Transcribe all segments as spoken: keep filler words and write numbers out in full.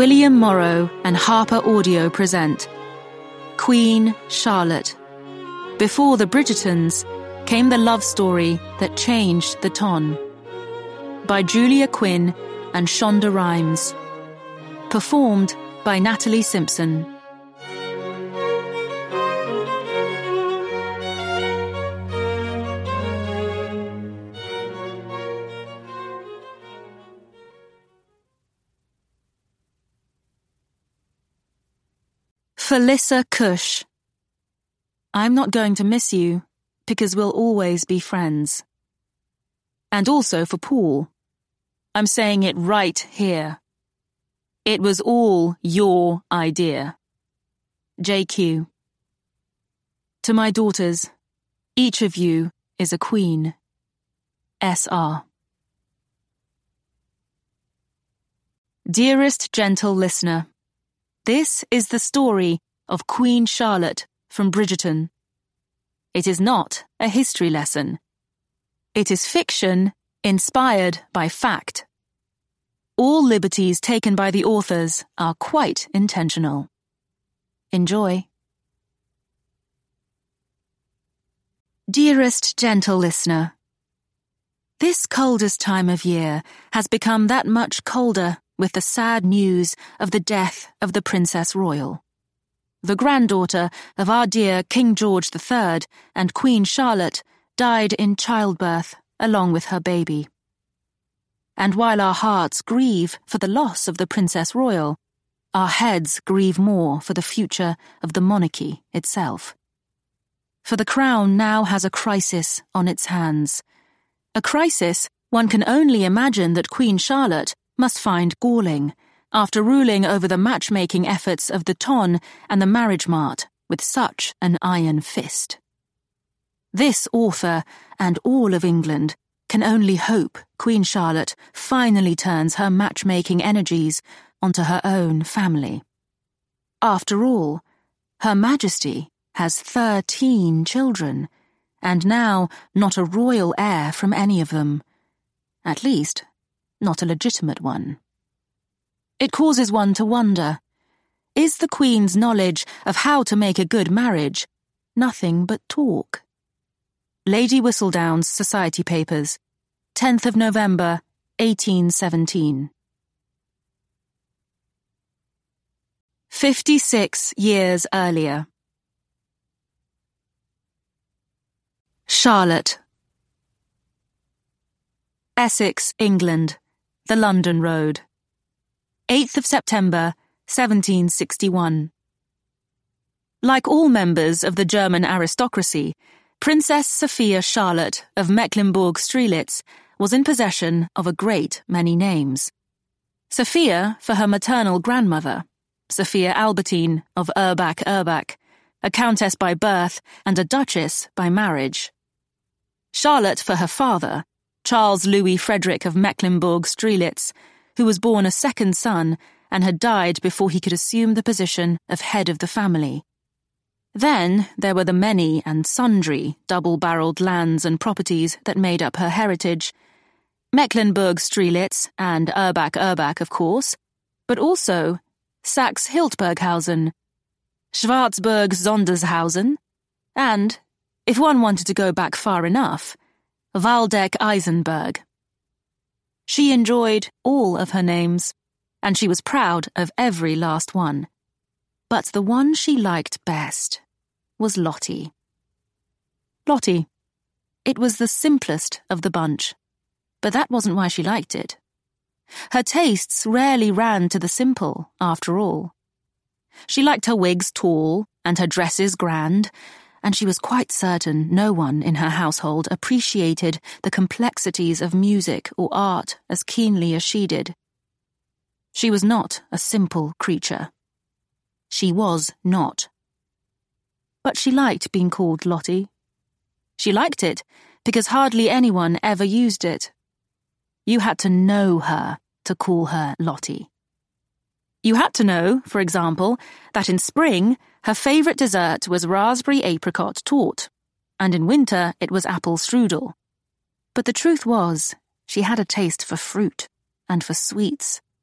William Morrow and Harper Audio present Queen Charlotte. Before the Bridgertons came the love story that changed the ton. By Julia Quinn and Shonda Rhimes. Performed by Natalie Simpson. Felissa Cush. I'm not going to miss you, because we'll always be friends. And also for Paul. I'm saying it right here. It was all your idea. J Q. To my daughters, each of you is a queen. S R. Dearest gentle listener, this is the story of Queen Charlotte from Bridgerton. It is not a history lesson. It is fiction inspired by fact. All liberties taken by the authors are quite intentional. Enjoy. Dearest gentle listener, this coldest time of year has become that much colder with the sad news of the death of the Princess Royal, the granddaughter of our dear King George the Third and Queen Charlotte died in childbirth along with her baby. And while our hearts grieve for the loss of the Princess Royal, our heads grieve more for the future of the monarchy itself. For the crown now has a crisis on its hands. A crisis one can only imagine that Queen Charlotte must find galling, after ruling over the matchmaking efforts of the Ton and the Marriage Mart with such an iron fist. This author, and all of England, can only hope Queen Charlotte finally turns her matchmaking energies onto her own family. After all, Her Majesty has thirteen children, and now not a royal heir from any of them. At least, not a legitimate one. It causes one to wonder, is the Queen's knowledge of how to make a good marriage nothing but talk? Lady Whistledown's Society Papers, tenth of November, eighteen seventeen. Fifty-six years earlier. Charlotte. Essex, England, the London Road. eighth of September, seventeen sixty-one. Like all members of the German aristocracy, Princess Sophia Charlotte of Mecklenburg-Strelitz was in possession of a great many names. Sophia for her maternal grandmother, Sophia Albertine of Urbach-Urbach, a countess by birth and a duchess by marriage. Charlotte for her father, Charles Louis Frederick of Mecklenburg-Strelitz, who was born a second son and had died before he could assume the position of head of the family. Then there were the many and sundry double-barreled lands and properties that made up her heritage. Mecklenburg-Strelitz and Urbach-Urbach, of course, but also Saxe-Hildburghausen, Schwarzburg-Sondershausen, and, if one wanted to go back far enough, Waldeck-Eisenberg. She enjoyed all of her names, and she was proud of every last one. But the one she liked best was Lottie. Lottie. It was the simplest of the bunch, but that wasn't why she liked it. Her tastes rarely ran to the simple, after all. She liked her wigs tall and her dresses grand, and she was quite certain no one in her household appreciated the complexities of music or art as keenly as she did. She was not a simple creature. She was not. But she liked being called Lottie. She liked it because hardly anyone ever used it. You had to know her to call her Lottie. You had to know, for example, that in spring her favourite dessert was raspberry apricot torte, and in winter it was apple strudel. But the truth was, she had a taste for fruit and for sweets.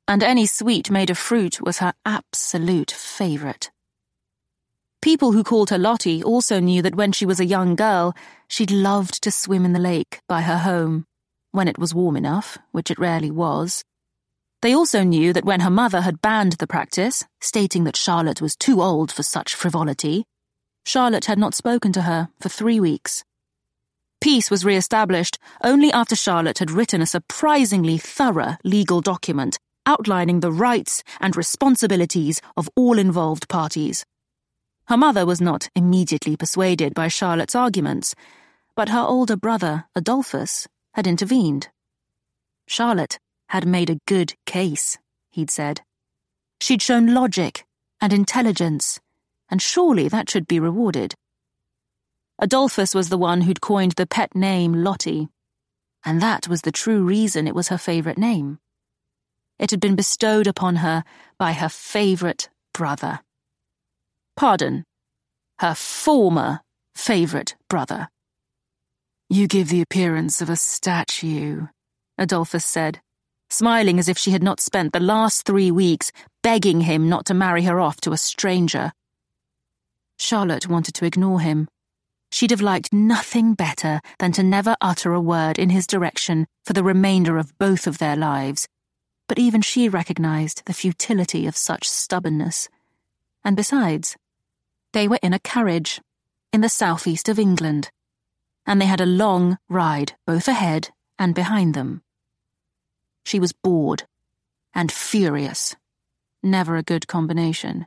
and any sweet made of fruit was her absolute favourite. People who called her Lottie also knew that when she was a young girl, she'd loved to swim in the lake by her home, when it was warm enough, which it rarely was. They also knew that when her mother had banned the practice, stating that Charlotte was too old for such frivolity, Charlotte had not spoken to her for three weeks. Peace was re-established only after Charlotte had written a surprisingly thorough legal document outlining the rights and responsibilities of all involved parties. Her mother was not immediately persuaded by Charlotte's arguments, but her older brother, Adolphus, had intervened. Charlotte had made a good case, he'd said. She'd shown logic and intelligence, and surely that should be rewarded. Adolphus was the one who'd coined the pet name Lottie, and that was the true reason it was her favourite name. It had been bestowed upon her by her favourite brother. Pardon, her former favourite brother. "You give the appearance of a statue," Adolphus said, smiling as if she had not spent the last three weeks begging him not to marry her off to a stranger. Charlotte wanted to ignore him. She'd have liked nothing better than to never utter a word in his direction for the remainder of both of their lives, but even she recognised the futility of such stubbornness. And besides, they were in a carriage, in the southeast of England, and they had a long ride both ahead and behind them. She was bored and furious. Never a good combination.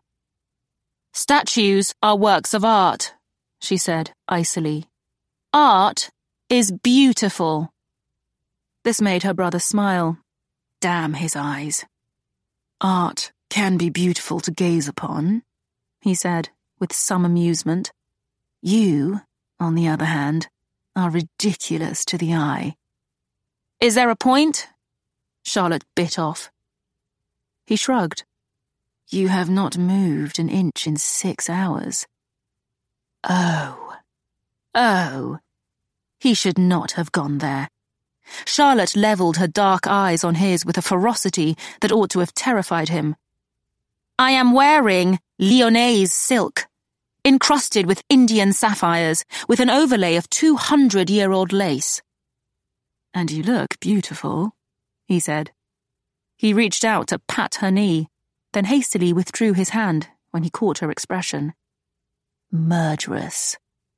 "Statues are works of art," she said icily. "Art is beautiful." This made her brother smile. Damn his eyes. "Art can be beautiful to gaze upon," he said, with some amusement. "You, on the other hand, are ridiculous to the eye." "Is there a point?" Charlotte bit off. He shrugged. "You have not moved an inch in six hours. Oh. Oh. He should not have gone there. Charlotte levelled her dark eyes on his with a ferocity that ought to have terrified him. "I am wearing Lyonnaise silk, encrusted with Indian sapphires, with an overlay of two-hundred-year-old lace." "And you look beautiful," he said. He reached out to pat her knee, then hastily withdrew his hand when he caught her expression. Murderous.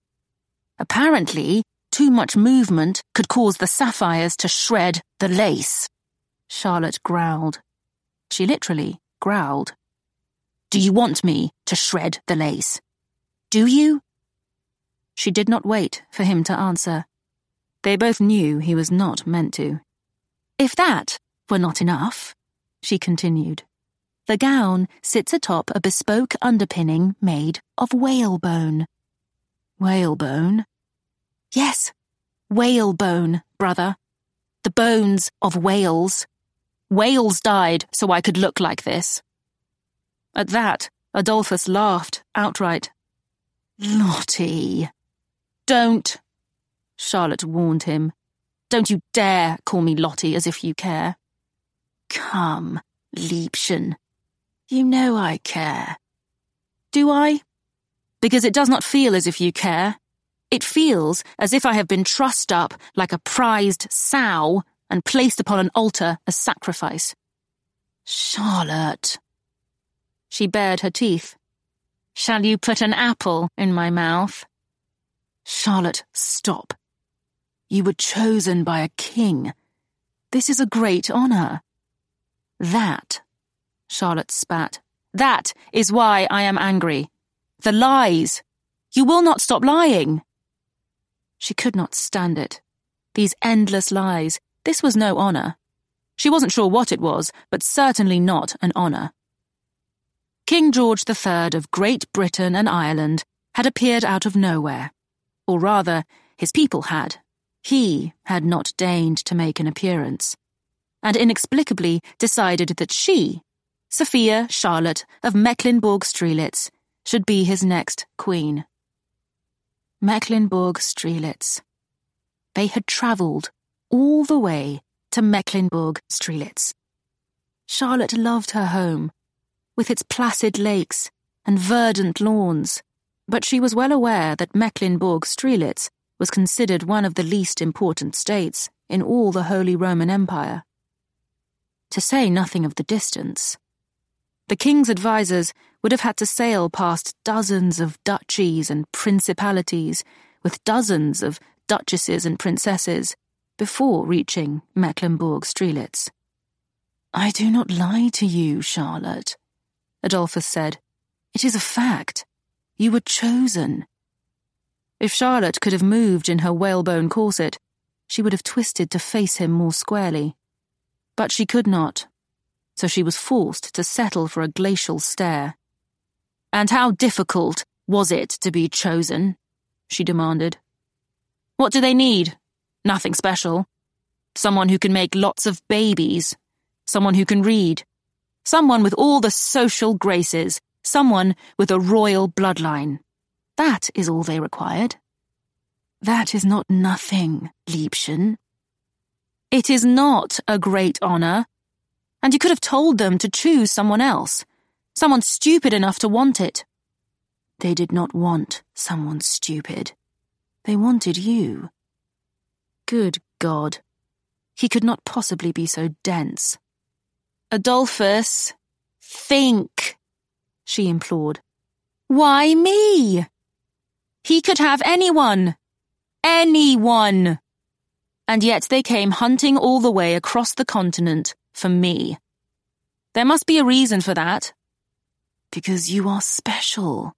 Apparently, too much movement could cause the sapphires to shred the lace. Charlotte growled. She literally growled. "Do you want me to shred the lace? Do you?" She did not wait for him to answer. They both knew he was not meant to. "If that were not enough," she continued, "the gown sits atop a bespoke underpinning made of whalebone." "Whalebone?" "Yes, whalebone, brother. The bones of whales. Whales died so I could look like this." At that, Adolphus laughed outright. "Lottie." "Don't," Charlotte warned him. "Don't you dare call me Lottie as if you care." "Come, Liebchen. You know I care." "Do I? Because it does not feel as if you care. It feels as if I have been trussed up like a prized sow and placed upon an altar as sacrifice." "Charlotte." She bared her teeth. "Shall you put an apple in my mouth?" "Charlotte, stop. You were chosen by a king. This is a great honour." "That," Charlotte spat, "that is why I am angry. The lies. You will not stop lying." She could not stand it. These endless lies. This was no honour. She wasn't sure what it was, but certainly not an honour. King George the Third of Great Britain and Ireland had appeared out of nowhere. Or rather, his people had. He had not deigned to make an appearance, and inexplicably decided that she, Sophia Charlotte of Mecklenburg-Strelitz, should be his next queen. Mecklenburg-Strelitz. They had travelled all the way to Mecklenburg-Strelitz. Charlotte loved her home, with its placid lakes and verdant lawns, but she was well aware that Mecklenburg-Strelitz was considered one of the least important states in all the Holy Roman Empire. To say nothing of the distance, the king's advisers would have had to sail past dozens of duchies and principalities with dozens of duchesses and princesses before reaching Mecklenburg-Strelitz. "I do not lie to you, Charlotte," Adolphus said. "It is a fact. You were chosen." If Charlotte could have moved in her whalebone corset, she would have twisted to face him more squarely. But she could not, so she was forced to settle for a glacial stare. "And how difficult was it to be chosen?" she demanded. "What do they need? Nothing special. Someone who can make lots of babies. Someone who can read. Someone with all the social graces. Someone with a royal bloodline. That is all they required." "That is not nothing, Liebchen." "It is not a great honor. And you could have told them to choose someone else. Someone stupid enough to want it." "They did not want someone stupid. They wanted you." Good God. He could not possibly be so dense. "Adolphus, think," she implored. "Why me? He could have anyone. Anyone. And yet they came hunting all the way across the continent for me. There must be a reason for that." "Because you are special."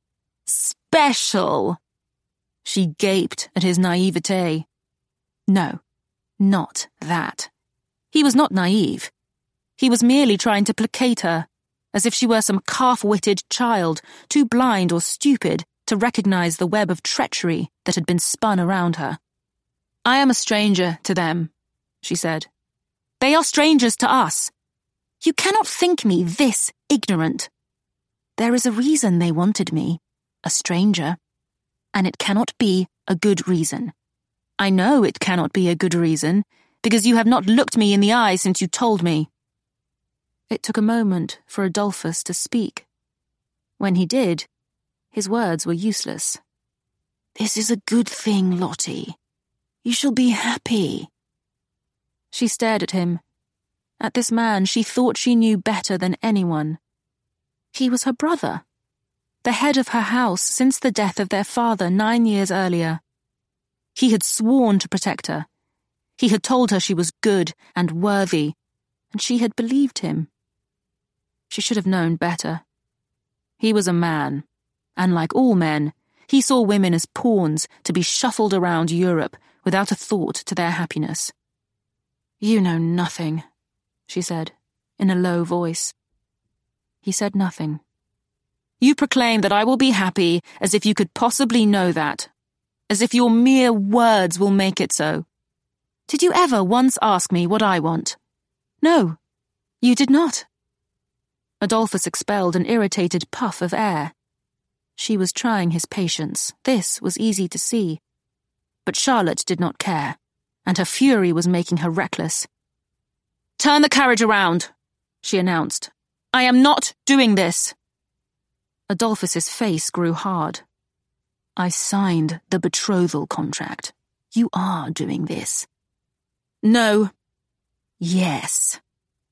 "Special?" She gaped at his naivete. No, not that. He was not naive. He was merely trying to placate her, as if she were some calf-witted child, too blind or stupid to recognize the web of treachery that had been spun around her. "I am a stranger to them," she said. "They are strangers to us. You cannot think me this ignorant. There is a reason they wanted me, a stranger, and it cannot be a good reason. I know it cannot be a good reason, because you have not looked me in the eye since you told me." It took a moment for Adolphus to speak. When he did, his words were useless. "This is a good thing, Lottie. You shall be happy." She stared at him. At this man she thought she knew better than anyone. He was her brother, the head of her house since the death of their father nine years earlier. He had sworn to protect her. He had told her she was good and worthy, and she had believed him. She should have known better. He was a man, and like all men, he saw women as pawns to be shuffled around Europe without a thought to their happiness. "You know nothing," she said, in a low voice. He said nothing. "You proclaim that I will be happy as if you could possibly know that, as if your mere words will make it so. Did you ever once ask me what I want? No, you did not." Adolphus expelled an irritated puff of air. She was trying his patience. This was easy to see. But Charlotte did not care, and her fury was making her reckless. "Turn the carriage around," she announced. "I am not doing this." Adolphus's face grew hard. "I signed the betrothal contract. You are doing this." "No." "Yes."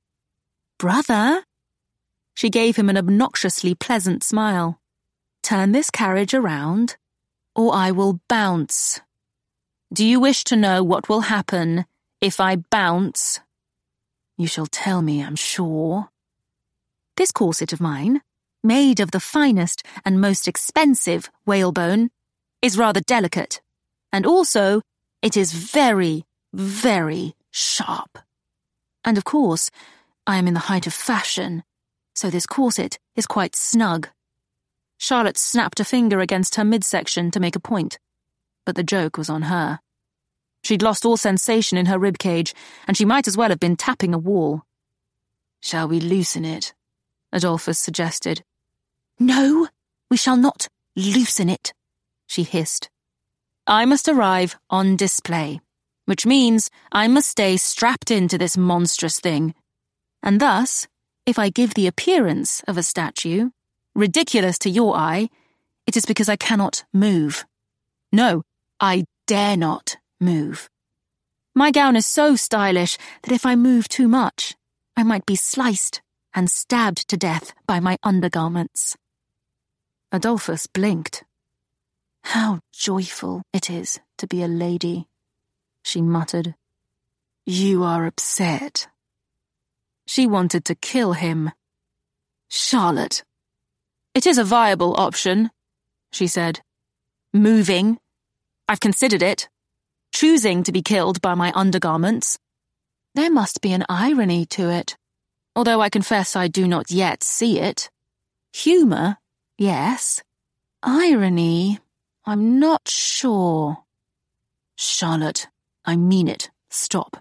"Brother?" She gave him an obnoxiously pleasant smile. "Turn this carriage around, or I will bounce. Do you wish to know what will happen if I bounce?" "You shall tell me, I'm sure." "This corset of mine, made of the finest and most expensive whalebone, is rather delicate, and also it is very, very sharp. And of course, I am in the height of fashion, so this corset is quite snug." Charlotte snapped a finger against her midsection to make a point, but the joke was on her. She'd lost all sensation in her ribcage, and she might as well have been tapping a wall. "Shall we loosen it?" Adolphus suggested. "No, we shall not loosen it," she hissed. "I must arrive on display, which means I must stay strapped into this monstrous thing. and thus, if I give the appearance of a statue, ridiculous to your eye, it is because I cannot move. No, I dare not move. My gown is so stylish that if I move too much, I might be sliced and stabbed to death by my undergarments. Adolphus blinked. How joyful it is to be a lady, she muttered. You are upset. She wanted to kill him. Charlotte. It is a viable option, she said. Moving. I've considered it. Choosing to be killed by my undergarments. There must be an irony to it, although I confess I do not yet see it. Humour, yes. Irony, I'm not sure. Charlotte, I mean it. Stop.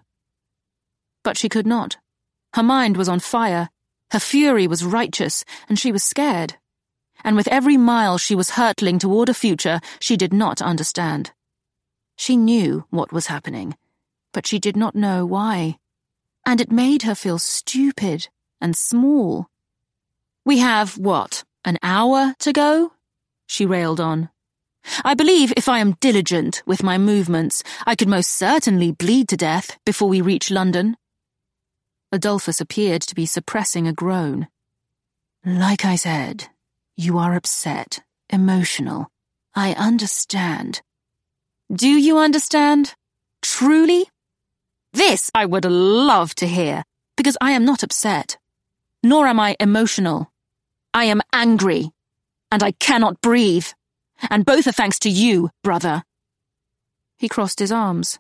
But she could not. Her mind was on fire. Her fury was righteous, and she was scared. And with every mile she was hurtling toward a future she did not understand. She knew what was happening, but she did not know why. And it made her feel stupid and small. We have, what, an hour to go? She railed on. I believe if I am diligent with my movements, I could most certainly bleed to death before we reach London. Adolphus appeared to be suppressing a groan. Like I said, you are upset, emotional. I understand. Do you understand? Truly? This I would love to hear, because I am not upset. Nor am I emotional. I am angry, and I cannot breathe. And both are thanks to you, brother. He crossed his arms.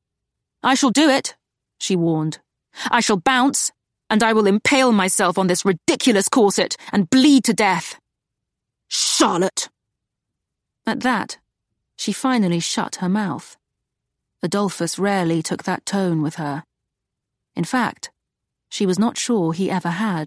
I shall do it, she warned. I shall bounce, and I will impale myself on this ridiculous corset and bleed to death. Charlotte! At that, she finally shut her mouth. Adolphus rarely took that tone with her. In fact, she was not sure he ever had.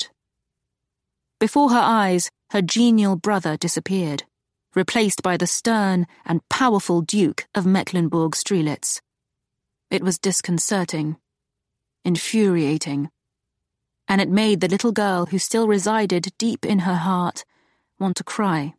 Before her eyes, her genial brother disappeared, replaced by the stern and powerful Duke of Mecklenburg-Strelitz. It was disconcerting, infuriating, and it made the little girl who still resided deep in her heart want to cry.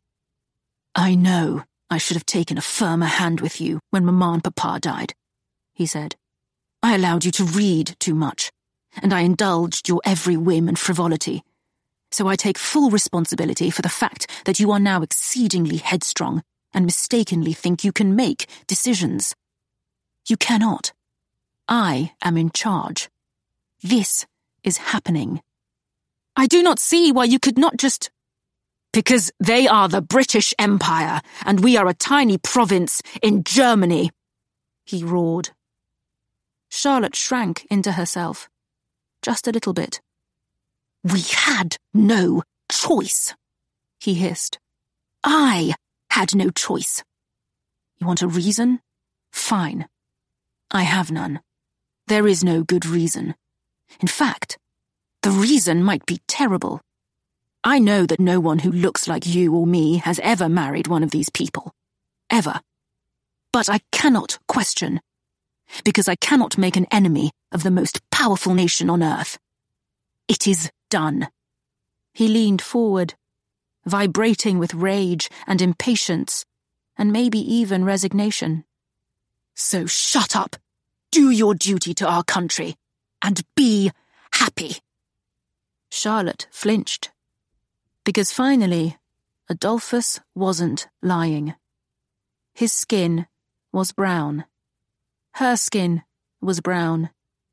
I know I should have taken a firmer hand with you when Mamma and Papa died, he said. I allowed you to read too much, and I indulged your every whim and frivolity. So I take full responsibility for the fact that you are now exceedingly headstrong and mistakenly think you can make decisions. You cannot. I am in charge. This is happening. I do not see why you could not just... Because they are the British Empire, and we are a tiny province in Germany, he roared. Charlotte shrank into herself, just a little bit. We had no choice, he hissed. I had no choice. You want a reason? Fine. I have none. There is no good reason. In fact, the reason might be terrible. I know that no one who looks like you or me has ever married one of these people. Ever. But I cannot question, because I cannot make an enemy of the most powerful nation on earth. It is done. He leaned forward, vibrating with rage and impatience, and maybe even resignation. So shut up, do your duty to our country, and be happy. Charlotte flinched, because finally, Adolphus wasn't lying. His skin was brown. Her skin was brown.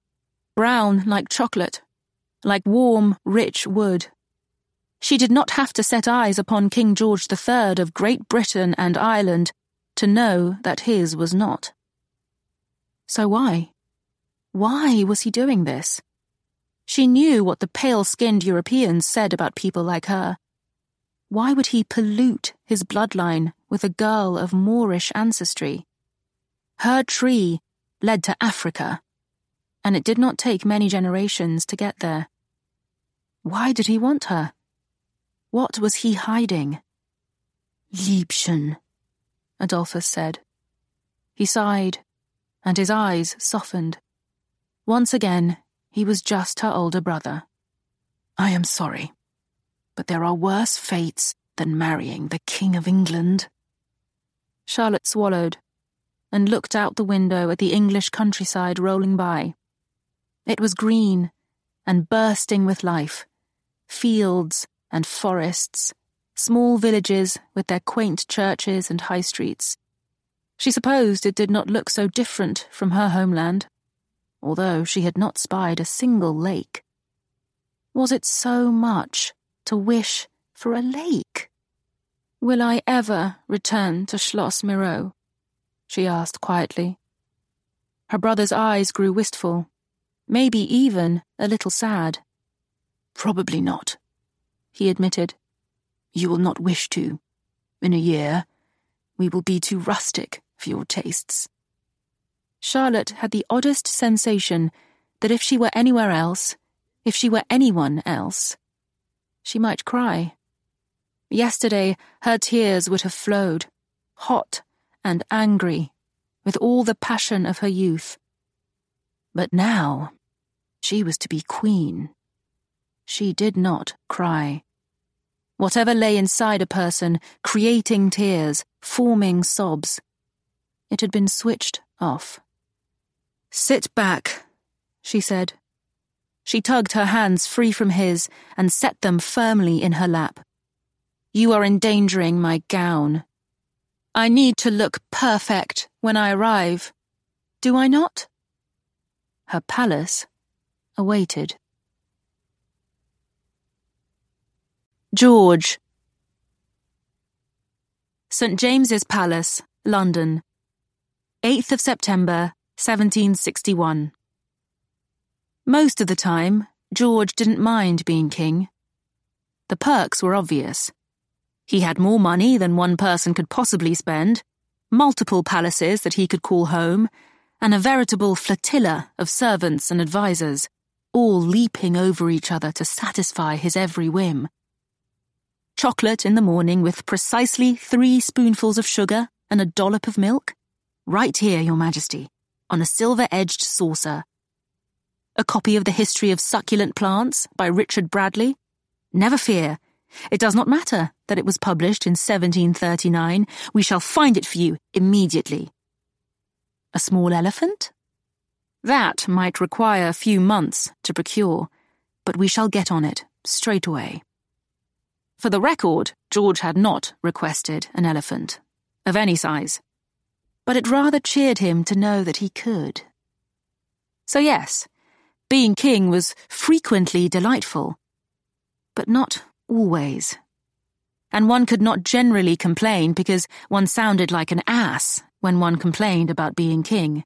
Brown like chocolate, like warm, rich wood. She did not have to set eyes upon King George the Third of Great Britain and Ireland to know that his was not. So why? Why was he doing this? She knew what the pale-skinned Europeans said about people like her. Why would he pollute his bloodline with a girl of Moorish ancestry? Her tree led to Africa, and it did not take many generations to get there. Why did he want her? What was he hiding? Liebchen, Adolphus said. He sighed, and his eyes softened. Once again, he was just her older brother. I am sorry, but there are worse fates than marrying the King of England. Charlotte swallowed and looked out the window at the English countryside rolling by. It was green and bursting with life, fields and forests, small villages with their quaint churches and high streets. She supposed it did not look so different from her homeland, although she had not spied a single lake. Was it so much to wish for a lake? "Will I ever return to Schloss Miró?" she asked quietly. Her brother's eyes grew wistful, maybe even a little sad. "Probably not," he admitted. "You will not wish to. In a year, we will be too rustic for your tastes." Charlotte had the oddest sensation that if she were anywhere else, if she were anyone else, she might cry. Yesterday, her tears would have flowed, hot and angry, with all the passion of her youth. But now, she was to be queen. She did not cry. Whatever lay inside a person, creating tears, forming sobs, it had been switched off. "Sit back," she said. She tugged her hands free from his and set them firmly in her lap. "You are endangering my gown. I need to look perfect when I arrive. Do I not?" Her palace awaited. George. Saint James's Palace, London, eighth of September, seventeen sixty-one. Most of the time, George didn't mind being king. The perks were obvious. He had more money than one person could possibly spend, multiple palaces that he could call home, and a veritable flotilla of servants and advisers, all leaping over each other to satisfy his every whim. Chocolate in the morning with precisely three spoonfuls of sugar and a dollop of milk? Right here, Your Majesty, on a silver-edged saucer. A copy of The History of Succulent Plants by Richard Bradley? Never fear. It does not matter that it was published in seventeen thirty-nine. We shall find it for you immediately. A small elephant? That might require a few months to procure, but we shall get on it straight away. For the record, George had not requested an elephant, of any size, but it rather cheered him to know that he could. So yes, being king was frequently delightful, but not always. And one could not generally complain because one sounded like an ass when one complained about being king.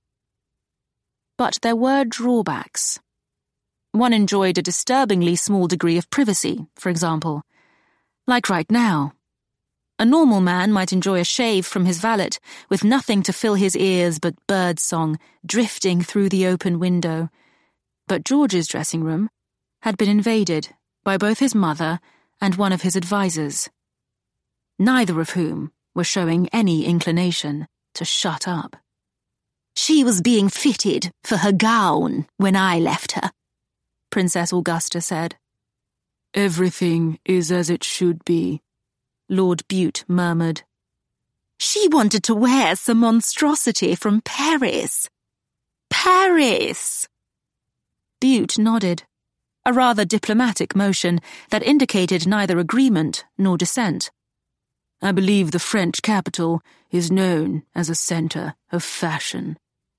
But there were drawbacks. One enjoyed a disturbingly small degree of privacy, for example. Like right now. A normal man might enjoy a shave from his valet with nothing to fill his ears but birdsong drifting through the open window. But George's dressing room had been invaded by both his mother and one of his advisers, neither of whom were showing any inclination to shut up. "She was being fitted for her gown when I left her," Princess Augusta said. "Everything is as it should be," Lord Bute murmured. "She wanted to wear some monstrosity from Paris. Paris!" Bute nodded, a rather diplomatic motion that indicated neither agreement nor dissent. "I believe the French capital is known as a centre of fashion."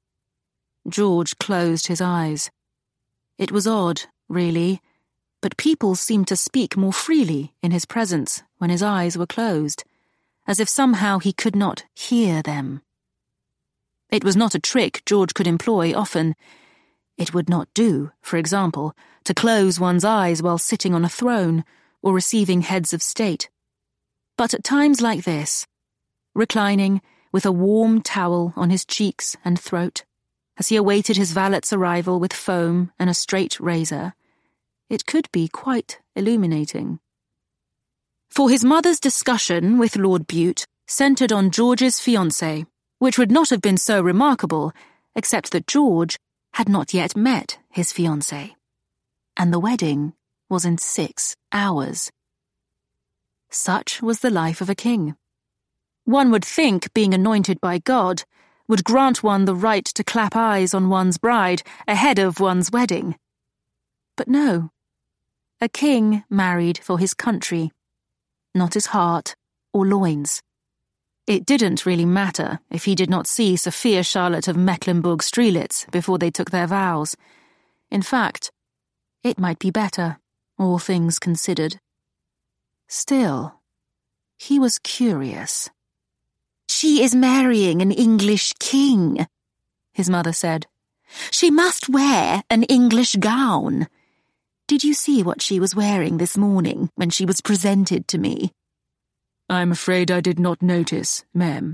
George closed his eyes. It was odd, really, but people seemed to speak more freely in his presence when his eyes were closed, as if somehow he could not hear them. It was not a trick George could employ often. It would not do, for example, to close one's eyes while sitting on a throne or receiving heads of state. But at times like this, reclining with a warm towel on his cheeks and throat, as he awaited his valet's arrival with foam and a straight razor, it could be quite illuminating. For his mother's discussion with Lord Bute centred on George's fiancée, which would not have been so remarkable, except that George had not yet met his fiancée, and the wedding was in six hours. Such was the life of a king. One would think being anointed by God would grant one the right to clap eyes on one's bride ahead of one's wedding. But no. A king married for his country, not his heart or loins. It didn't really matter if he did not see Sophia Charlotte of Mecklenburg-Strelitz before they took their vows. In fact, it might be better, all things considered. Still, he was curious. "She is marrying an English king," his mother said. "She must wear an English gown. Did you see what she was wearing this morning when she was presented to me?" "I'm afraid I did not notice, ma'am."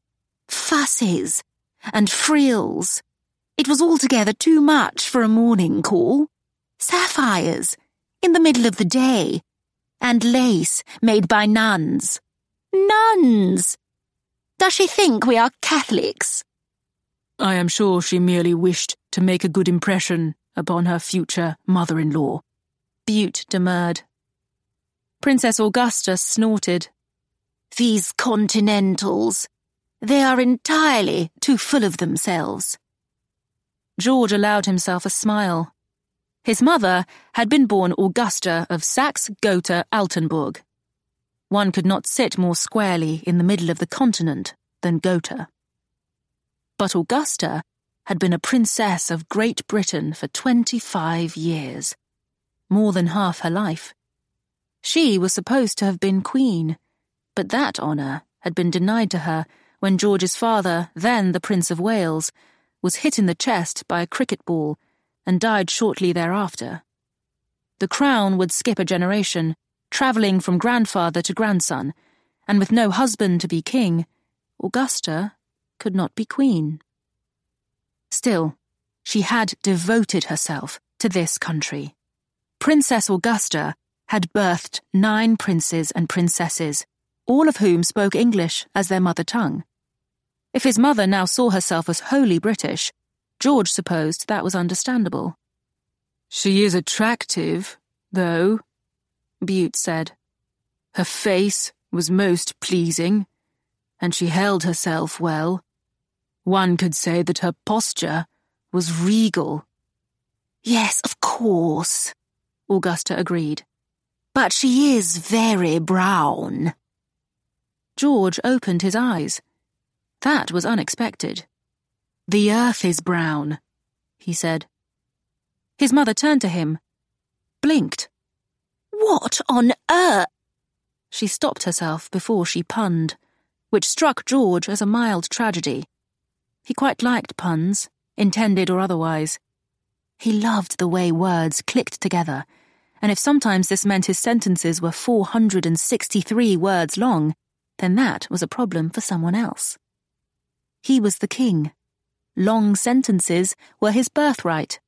"Fusses and frills. It was altogether too much for a morning call. Sapphires, in the middle of the day, and lace made by nuns. Nuns! Does she think we are Catholics?" "I am sure she merely wished to make a good impression upon her future mother-in-law," Bute demurred. Princess Augusta snorted. "These continentals, they are entirely too full of themselves." George allowed himself a smile. His mother had been born Augusta of Saxe-Gotha-Altenburg. One could not sit more squarely in the middle of the continent than Gotha. But Augusta had been a princess of Great Britain for twenty-five years, more than half her life. She was supposed to have been queen, but that honour had been denied to her when George's father, then the Prince of Wales, was hit in the chest by a cricket ball and died shortly thereafter. The crown would skip a generation, travelling from grandfather to grandson, and with no husband to be king, Augusta could not be queen. Still, she had devoted herself to this country. Princess Augusta had birthed nine princes and princesses, all of whom spoke English as their mother tongue. If his mother now saw herself as wholly British, George supposed that was understandable. "She is attractive, though," Bute said. "Her face was most pleasing, and she held herself well. One could say that her posture was regal." "Yes, of course," Augusta agreed. "But she is very brown." George opened his eyes. That was unexpected. "The earth is brown," he said. His mother turned to him, blinked. "What on earth?" She stopped herself before she punned, which struck George as a mild tragedy. He quite liked puns, intended or otherwise. He loved the way words clicked together, and if sometimes this meant his sentences were four hundred sixty-three words long, then that was a problem for someone else. He was the king. Long sentences were his birthright.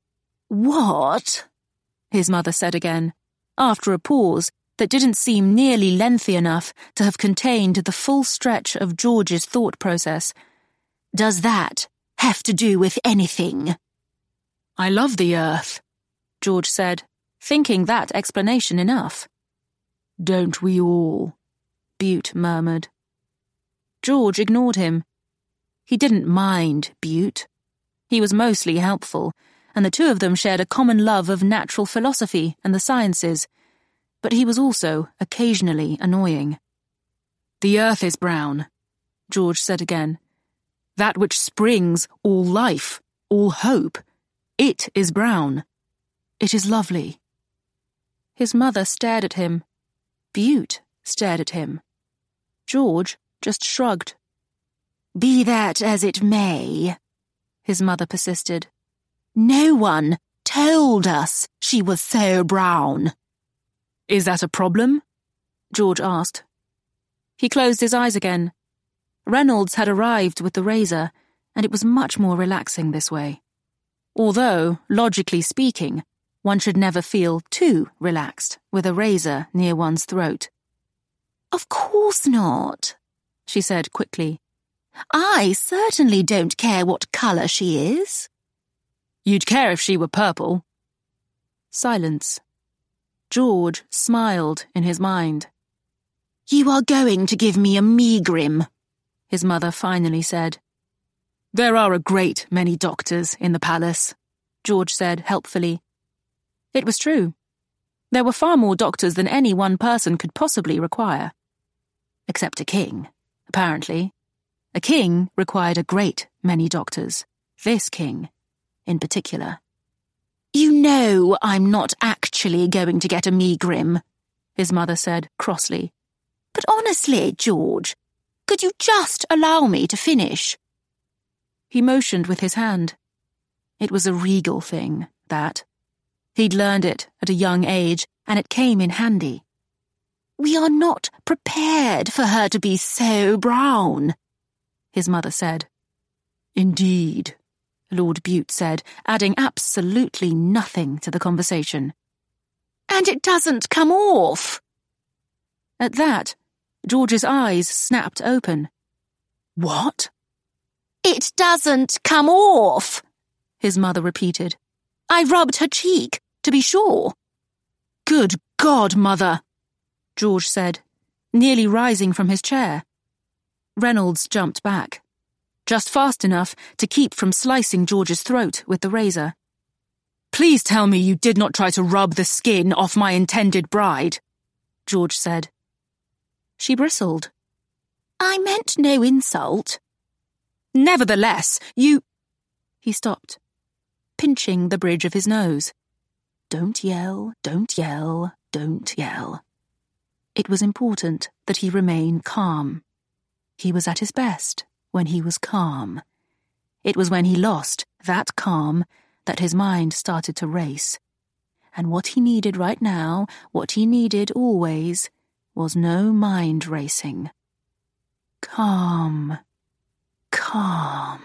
"What?" his mother said again, after a pause that didn't seem nearly lengthy enough to have contained the full stretch of George's thought process. "Does that have to do with anything?" "I love the earth," George said, thinking that explanation enough. "Don't we all?" Bute murmured. George ignored him. He didn't mind Bute. He was mostly helpful, and the two of them shared a common love of natural philosophy and the sciences, but he was also occasionally annoying. "The earth is brown," George said again. "That which springs all life, all hope, it is brown. It is lovely." His mother stared at him. Bute stared at him. George just shrugged. "Be that as it may," his mother persisted, "no one told us she was so brown." "Is that a problem?" George asked. He closed his eyes again. Reynolds had arrived with the razor, and it was much more relaxing this way. Although, logically speaking, one should never feel too relaxed with a razor near one's throat. "Of course not," she said quickly. "I certainly don't care what colour she is." "You'd care if she were purple." Silence. George smiled in his mind. "You are going to give me a megrim," his mother finally said. "There are a great many doctors in the palace," George said helpfully. It was true. There were far more doctors than any one person could possibly require. Except a king, apparently. A king required a great many doctors. This king, in particular. "You know I'm not actually going to get a megrim," his mother said crossly. "But honestly, George, could you just allow me to finish?" He motioned with his hand. It was a regal thing, that. He'd learned it at a young age, and it came in handy. "We are not prepared for her to be so brown," his mother said. "Indeed," Lord Bute said, adding absolutely nothing to the conversation. "And it doesn't come off." At that, George's eyes snapped open. "What?" "It doesn't come off," his mother repeated. "I rubbed her cheek, to be sure." "Good God, Mother," George said, nearly rising from his chair. Reynolds jumped back, just fast enough to keep from slicing George's throat with the razor. "Please tell me you did not try to rub the skin off my intended bride," George said. She bristled. "I meant no insult." "Nevertheless, you—" He stopped, pinching the bridge of his nose. Don't yell, don't yell, don't yell. It was important that he remain calm. He was at his best when he was calm. It was when he lost that calm that his mind started to race. And what he needed right now, what he needed always, was no mind racing. Calm. Calm.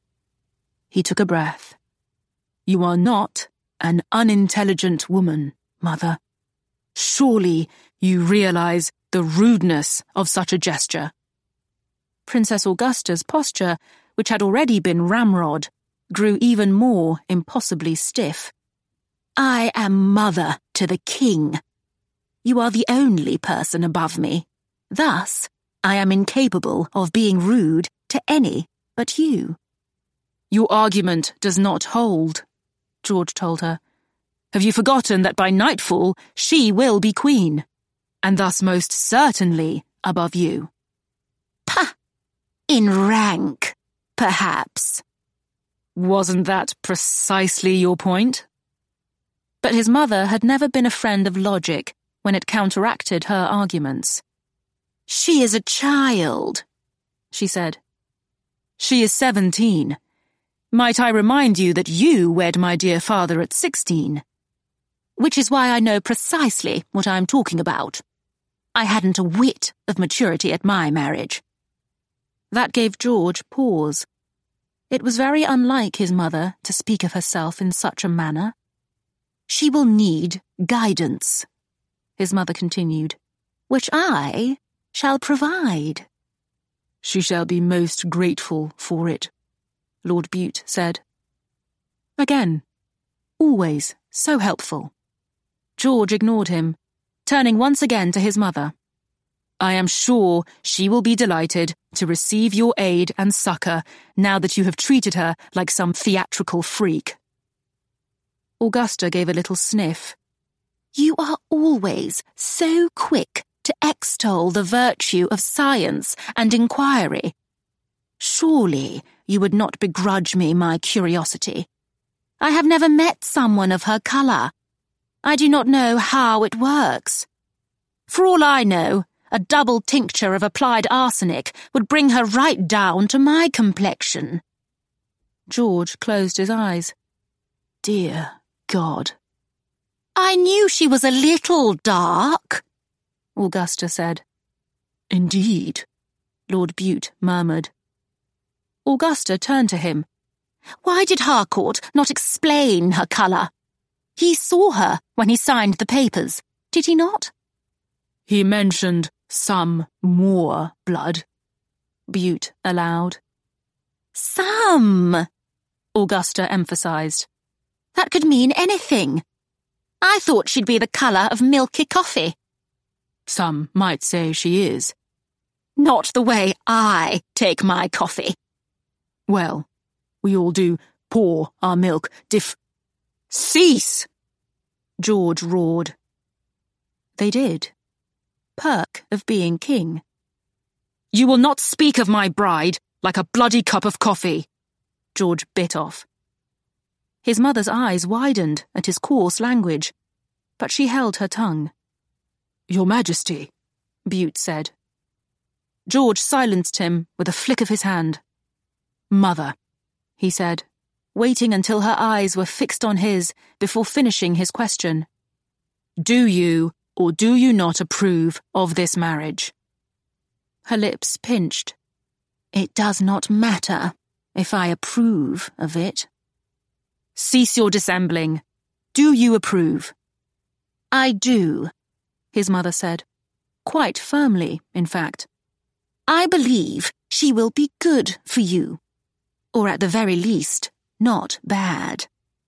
He took a breath. "You are not an unintelligent woman, Mother. Surely you realize the rudeness of such a gesture." Princess Augusta's posture, which had already been ramrod, grew even more impossibly stiff. "I am mother to the king. You are the only person above me. Thus, I am incapable of being rude to any but you." "Your argument does not hold," George told her. "Have you forgotten that by nightfall she will be queen, and thus most certainly above you?" "Pah! In rank, perhaps." "Wasn't that precisely your point?" But his mother had never been a friend of logic when it counteracted her arguments. "She is a child," she said. "She is seventeen. Might I remind you that you wed my dear father at sixteen? Which is why I know precisely what I am talking about. I hadn't a whit of maturity at my marriage." That gave George pause. It was very unlike his mother to speak of herself in such a manner. "She will need guidance," his mother continued, "which I shall provide." "She shall be most grateful for it," Lord Bute said. Again, always so helpful. George ignored him, turning once again to his mother. "I am sure she will be delighted to receive your aid and succour now that you have treated her like some theatrical freak." Augusta gave a little sniff. "You are always so quick to extol the virtue of science and inquiry. Surely you would not begrudge me my curiosity. I have never met someone of her colour. I do not know how it works. For all I know, a double tincture of applied arsenic would bring her right down to my complexion." George closed his eyes. Dear God. "I knew she was a little dark," Augusta said. "Indeed," Lord Bute murmured. Augusta turned to him. "Why did Harcourt not explain her colour? He saw her when he signed the papers, did he not?" "He mentioned some Moor blood," Bute allowed. "Some," Augusta emphasised. "That could mean anything. I thought she'd be the colour of milky coffee. Some might say she is. Not the way I take my coffee. Well, we all do pour our milk diff... Cease! George roared. They did. Perk of being king. You will not speak of my bride like a bloody cup of coffee, George bit off. His mother's eyes widened at his coarse language, but she held her tongue. Your Majesty, Bute said. George silenced him with a flick of his hand. Mother, he said, waiting until her eyes were fixed on his before finishing his question. Do you or do you not approve of this marriage? Her lips pinched. It does not matter if I approve of it. Cease your dissembling. Do you approve? I do, his mother said, quite firmly, in fact. I believe she will be good for you, or at the very least, not bad.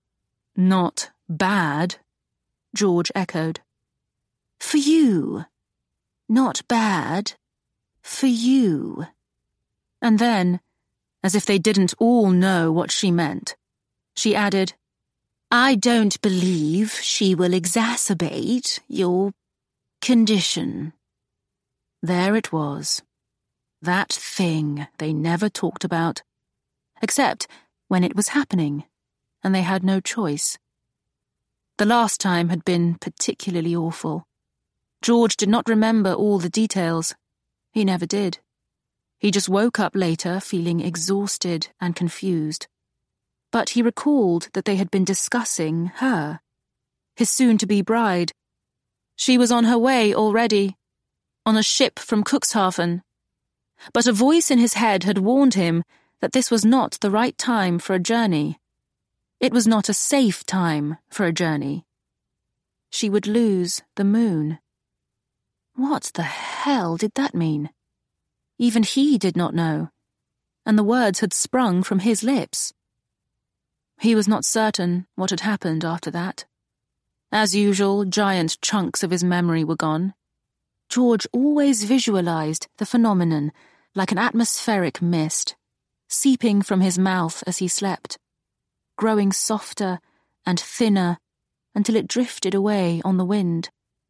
Not bad, George echoed. For you. Not bad. For you. And then, as if they didn't all know what she meant, she added, I don't believe she will exacerbate your condition. There it was. That thing they never talked about, except when it was happening, and they had no choice. The last time had been particularly awful. George did not remember all the details. He never did. He just woke up later feeling exhausted and confused. But he recalled that they had been discussing her, his soon-to-be bride. She was on her way already, on a ship from Cuxhaven. But a voice in his head had warned him that this was not the right time for a journey. It was not a safe time for a journey. She would lose the moon. What the hell did that mean? Even he did not know, and the words had sprung from his lips. He was not certain what had happened after that. As usual, giant chunks of his memory were gone. George always visualized the phenomenon like an atmospheric mist, seeping from his mouth as he slept, growing softer and thinner until it drifted away on the wind.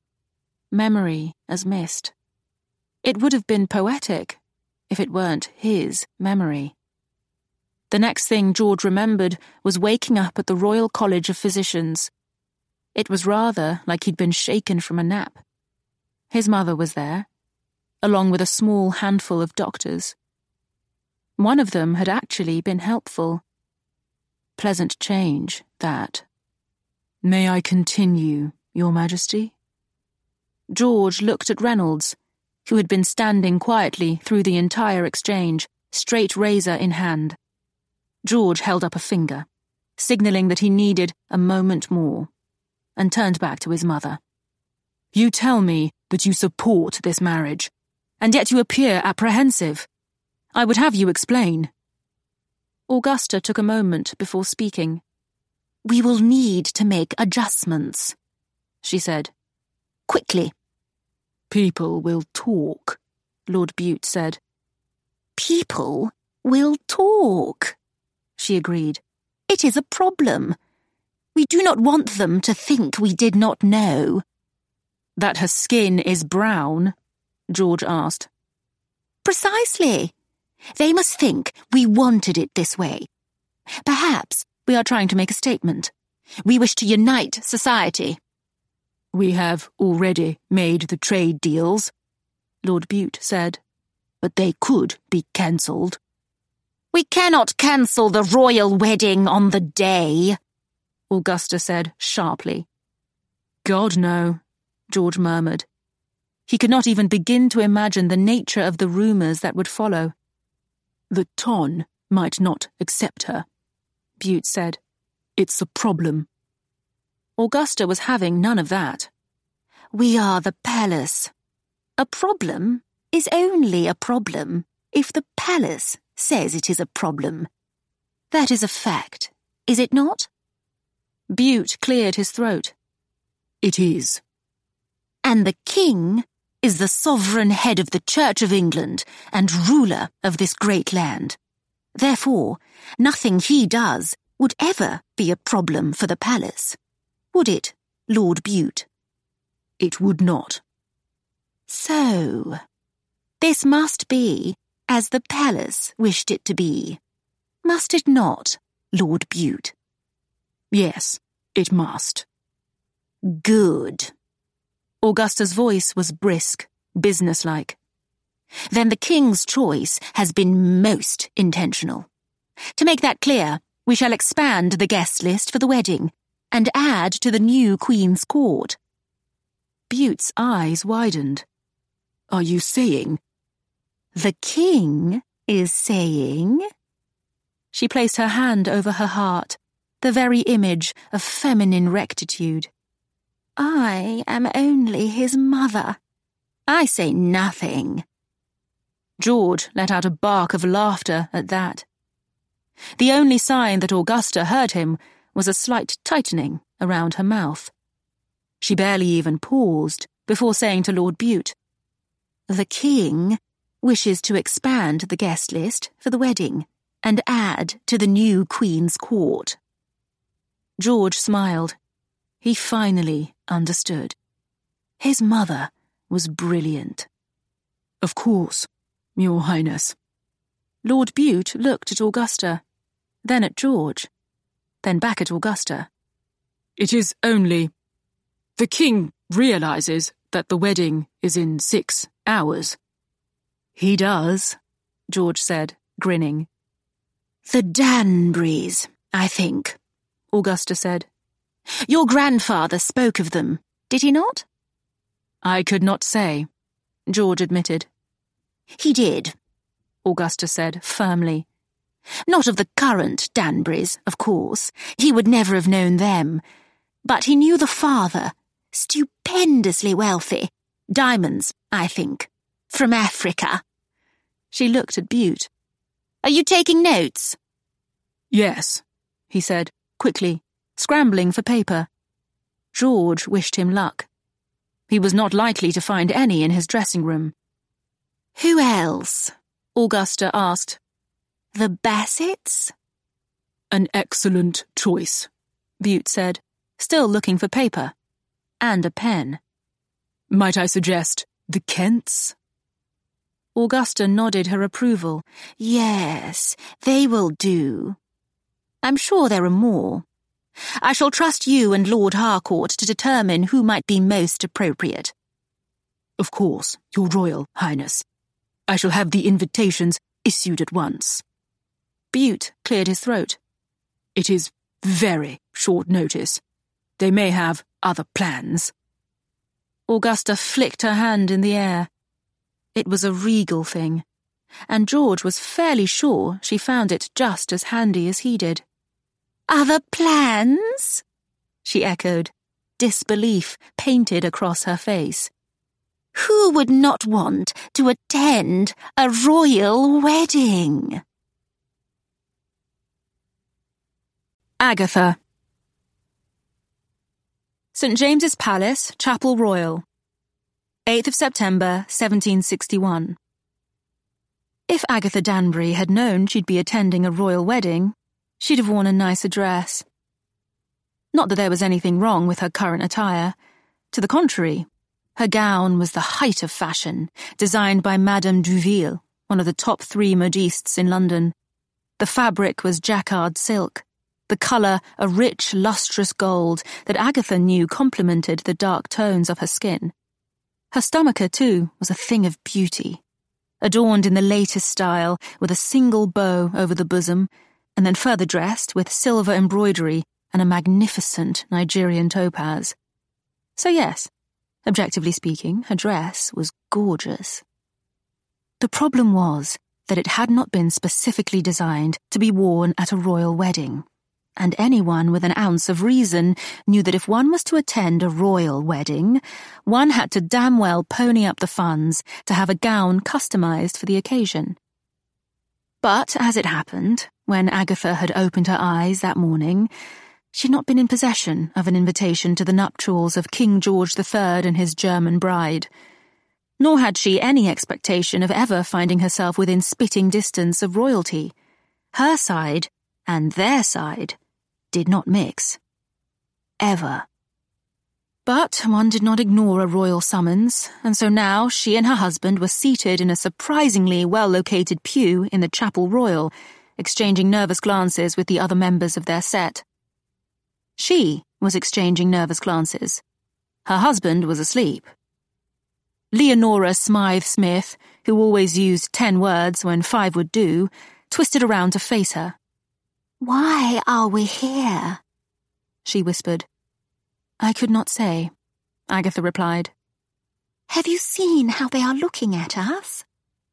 Memory as mist. It would have been poetic if it weren't his memory. The next thing George remembered was waking up at the Royal College of Physicians. It was rather like he'd been shaken from a nap. His mother was there, along with a small handful of doctors. One of them had actually been helpful. Pleasant change, that. May I continue, Your Majesty? George looked at Reynolds, who had been standing quietly through the entire exchange, straight razor in hand. George held up a finger, signalling that he needed a moment more, and turned back to his mother. You tell me that you support this marriage, and yet you appear apprehensive. I would have you explain. Augusta took a moment before speaking. We will need to make adjustments, she said. Quickly. People will talk, Lord Bute said. People will talk, she agreed. It is a problem. We do not want them to think we did not know. That her skin is brown? George asked. Precisely. They must think we wanted it this way. Perhaps we are trying to make a statement. We wish to unite society. We have already made the trade deals, Lord Bute said, but they could be cancelled. We cannot cancel the royal wedding on the day, Augusta said sharply. God, no, George murmured. He could not even begin to imagine the nature of the rumours that would follow. The Ton might not accept her, Bute said. It's a problem. Augusta was having none of that. We are the palace. A problem is only a problem if the palace says it is a problem. That is a fact, is it not? Bute cleared his throat. It is. And the king is the sovereign head of the Church of England and ruler of this great land. Therefore, nothing he does would ever be a problem for the palace. Would it, Lord Bute? It would not. So, this must be as the palace wished it to be. Must it not, Lord Bute? Yes, it must. Good. Augusta's voice was brisk, businesslike. Then the king's choice has been most intentional. To make that clear, we shall expand the guest list for the wedding and add to the new Queen's Court. Bute's eyes widened. Are you saying? The king is saying? She placed her hand over her heart, the very image of feminine rectitude. I am only his mother. I say nothing. George let out a bark of laughter at that. The only sign that Augusta heard him was a slight tightening around her mouth. She barely even paused before saying to Lord Bute, The king wishes to expand the guest list for the wedding and add to the new Queen's Court. George smiled. He finally understood. His mother was brilliant. Of course, Your Highness. Lord Bute looked at Augusta, then at George, then back at Augusta. It is only... The king realizes that the wedding is in six hours. He does, George said, grinning. The Danburys, I think, Augusta said. Your grandfather spoke of them, did he not? I could not say, George admitted. He did, Augusta said firmly. Not of the current Danburys, of course. He would never have known them. But he knew the father, stupendously wealthy. Diamonds, I think. From Africa. She looked at Bute. Are you taking notes? Yes, he said, quickly, scrambling for paper. George wished him luck. He was not likely to find any in his dressing room. Who else? Augusta asked. The Bassets? An excellent choice, Bute said, still looking for paper. And a pen. Might I suggest the Kents? Augusta nodded her approval. Yes, they will do. I'm sure there are more. I shall trust you and Lord Harcourt to determine who might be most appropriate. Of course, Your Royal Highness. I shall have the invitations issued at once. Bute cleared his throat. It is very short notice. They may have other plans. Augusta flicked her hand in the air. It was a regal thing, and George was fairly sure she found it just as handy as he did. Other plans? She echoed, disbelief painted across her face. Who would not want to attend a royal wedding? Agatha. Saint James's Palace, Chapel Royal. eighth of September, seventeen sixty-one. If Agatha Danbury had known she'd be attending a royal wedding, she'd have worn a nicer dress. Not that there was anything wrong with her current attire. To the contrary, her gown was the height of fashion, designed by Madame Duville, one of the top three modistes in London. The fabric was jacquard silk, the colour a rich, lustrous gold that Agatha knew complemented the dark tones of her skin. Her stomacher, too, was a thing of beauty, adorned in the latest style with a single bow over the bosom, and then further dressed with silver embroidery and a magnificent Nigerian topaz. So yes, objectively speaking, her dress was gorgeous. The problem was that it had not been specifically designed to be worn at a royal wedding, and anyone with an ounce of reason knew that if one was to attend a royal wedding, one had to damn well pony up the funds to have a gown customized for the occasion. But as it happened, when Agatha had opened her eyes that morning, She'd not been in possession of an invitation to the nuptials of King George the Third and his German bride. Nor had she any expectation of ever finding herself within spitting distance of royalty. Her side and their side did not mix. Ever. But one did not ignore a royal summons, and so now she and her husband were seated in a surprisingly well-located pew in the Chapel Royal, exchanging nervous glances with the other members of their set. She was exchanging nervous glances. Her husband was asleep. Leonora Smythe-Smith, who always used ten words when five would do, twisted around to face her. "Why are we here?" she whispered. "I could not say," Agatha replied. "Have you seen how they are looking at us?"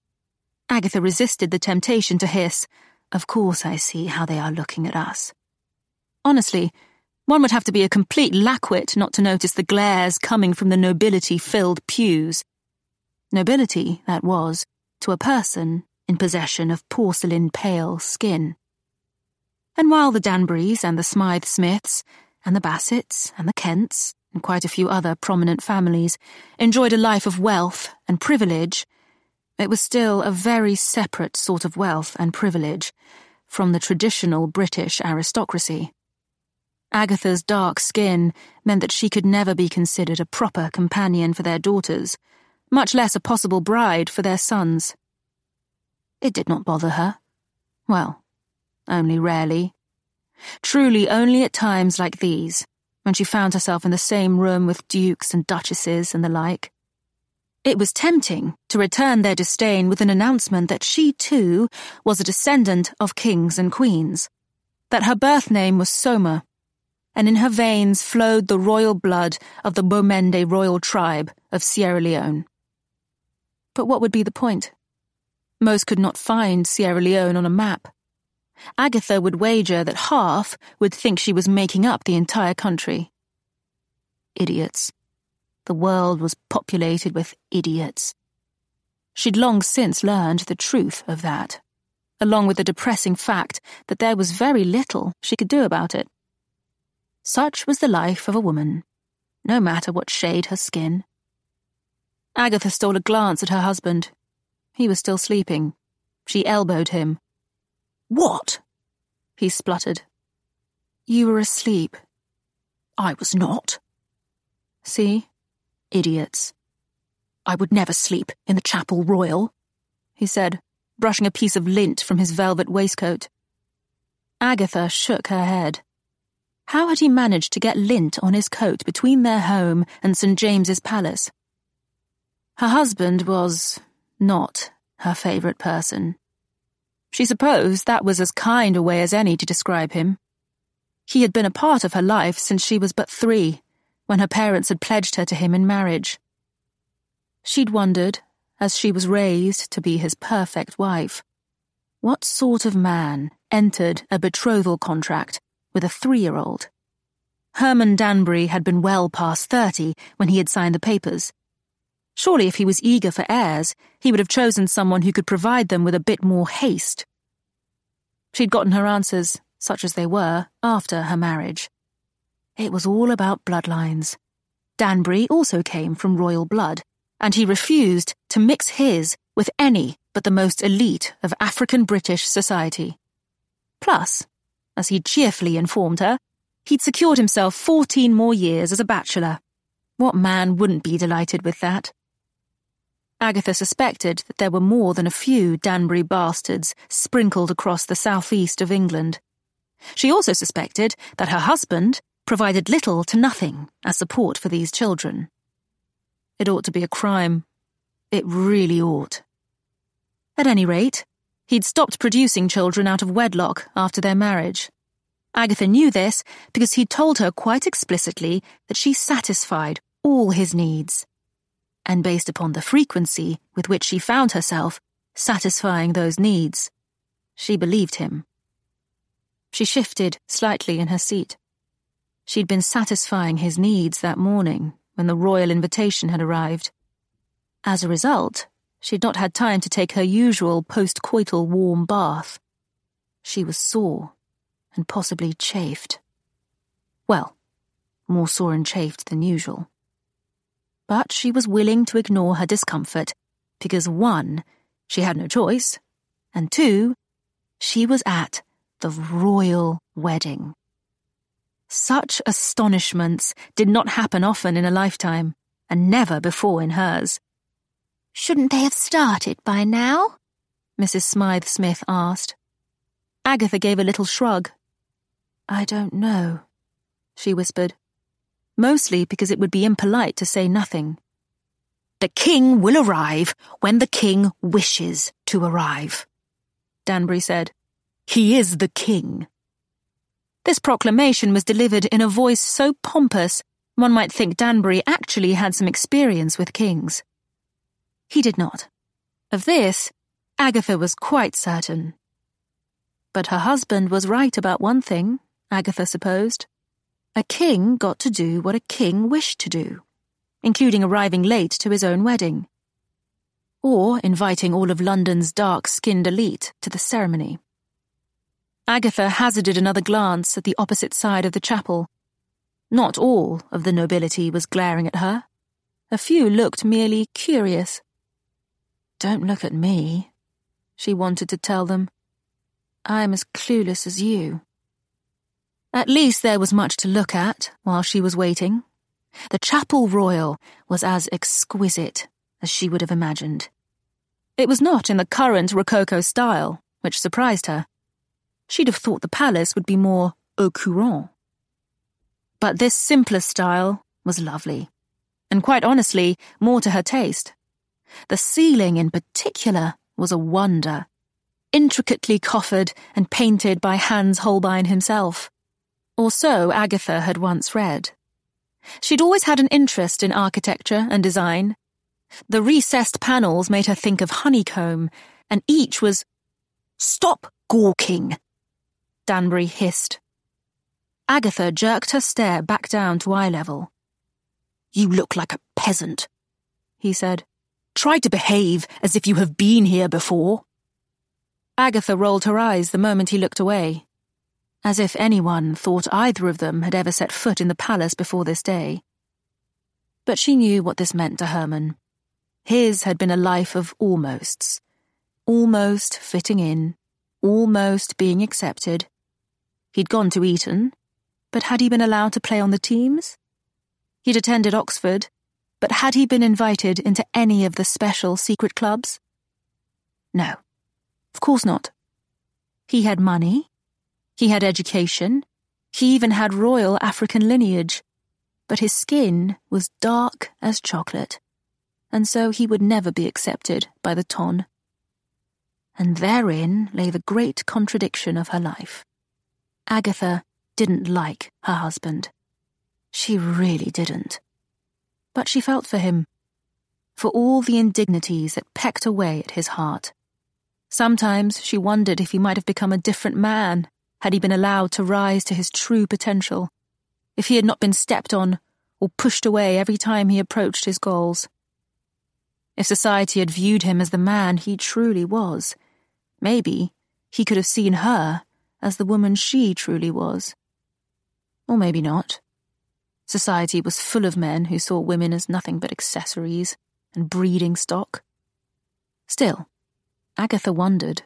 Agatha resisted the temptation to hiss, "Of course I see how they are looking at us." Honestly, one would have to be a complete lackwit not to notice the glares coming from the nobility-filled pews. Nobility, that was, to a person in possession of porcelain-pale skin. And while the Danburys and the Smythe-Smiths and the Bassets and the Kents and quite a few other prominent families enjoyed a life of wealth and privilege, it was still a very separate sort of wealth and privilege from the traditional British aristocracy. Agatha's dark skin meant that she could never be considered a proper companion for their daughters, much less a possible bride for their sons. It did not bother her. Well, only rarely. Truly only at times like these, when she found herself in the same room with dukes and duchesses and the like. It was tempting to return their disdain with an announcement that she, too, was a descendant of kings and queens, that her birth name was Soma, and in her veins flowed the royal blood of the Bomende royal tribe of Sierra Leone. But what would be the point? Most could not find Sierra Leone on a map. Agatha would wager that half would think she was making up the entire country. Idiots. The world was populated with idiots. She'd long since learned the truth of that, along with the depressing fact that there was very little she could do about it. Such was the life of a woman, no matter what shade her skin. Agatha stole a glance at her husband. He was still sleeping. She elbowed him. "What?" he spluttered. "You were asleep." "I was not." "See? Idiots." "I would never sleep in the Chapel Royal," he said, brushing a piece of lint from his velvet waistcoat. Agatha shook her head. How had he managed to get lint on his coat between their home and Saint James's Palace? Her husband was not her favourite person. She supposed that was as kind a way as any to describe him. He had been a part of her life since she was but three, when her parents had pledged her to him in marriage. She'd wondered, as she was raised to be his perfect wife, what sort of man entered a betrothal contract with a three-year-old. Herman Danbury had been well past thirty when he had signed the papers. Surely if he was eager for heirs, he would have chosen someone who could provide them with a bit more haste. She'd gotten her answers, such as they were, after her marriage. It was all about bloodlines. Danbury also came from royal blood, and he refused to mix his with any but the most elite of African British society. Plus, as he cheerfully informed her, he'd secured himself fourteen more years as a bachelor. What man wouldn't be delighted with that? Agatha suspected that there were more than a few Danbury bastards sprinkled across the southeast of England. She also suspected that her husband provided little to nothing as support for these children. It ought to be a crime. It really ought. At any rate, he'd stopped producing children out of wedlock after their marriage. Agatha knew this because he'd told her quite explicitly that she satisfied all his needs. And based upon the frequency with which she found herself satisfying those needs, she believed him. She shifted slightly in her seat. She'd been satisfying his needs that morning when the royal invitation had arrived. As a result, she'd not had time to take her usual post-coital warm bath. She was sore and possibly chafed. Well, more sore and chafed than usual. But she was willing to ignore her discomfort, because one, she had no choice, and two, she was at the royal wedding. Such astonishments did not happen often in a lifetime, and never before in hers. "Shouldn't they have started by now?" Missus Smythe-Smith asked. Agatha gave a little shrug. "I don't know," she whispered, mostly because it would be impolite to say nothing. "The king will arrive when the king wishes to arrive," Danbury said. "He is the king." This proclamation was delivered in a voice so pompous one might think Danbury actually had some experience with kings. He did not. Of this, Agatha was quite certain. But her husband was right about one thing, Agatha supposed. A king got to do what a king wished to do, including arriving late to his own wedding, or inviting all of London's dark-skinned elite to the ceremony. Agatha hazarded another glance at the opposite side of the chapel. Not all of the nobility was glaring at her. A few looked merely curious. "Don't look at me," she wanted to tell them. "I'm as clueless as you." At least there was much to look at while she was waiting. The Chapel Royal was as exquisite as she would have imagined. It was not in the current Rococo style, which surprised her. She'd have thought the palace would be more au courant. But this simpler style was lovely, and quite honestly, more to her taste. The ceiling in particular was a wonder, intricately coffered and painted by Hans Holbein himself. Or so Agatha had once read. She'd always had an interest in architecture and design. The recessed panels made her think of honeycomb, and each was... "Stop gawking!" Danbury hissed. Agatha jerked her stare back down to eye level. "You look like a peasant," he said. "Try to behave as if you have been here before." Agatha rolled her eyes the moment he looked away, as if anyone thought either of them had ever set foot in the palace before this day. But she knew what this meant to Herman. His had been a life of almosts. Almost fitting in, almost being accepted. He'd gone to Eton, but had he been allowed to play on the teams? He'd attended Oxford, but had he been invited into any of the special secret clubs? No, of course not. He had money, he had education, he even had royal African lineage, but his skin was dark as chocolate, and so he would never be accepted by the ton. And therein lay the great contradiction of her life. Agatha didn't like her husband. She really didn't. But she felt for him, for all the indignities that pecked away at his heart. Sometimes she wondered if he might have become a different man had he been allowed to rise to his true potential, if he had not been stepped on or pushed away every time he approached his goals. If society had viewed him as the man he truly was, maybe he could have seen her as the woman she truly was. Or maybe not. Society was full of men who saw women as nothing but accessories and breeding stock. Still, Agatha wondered.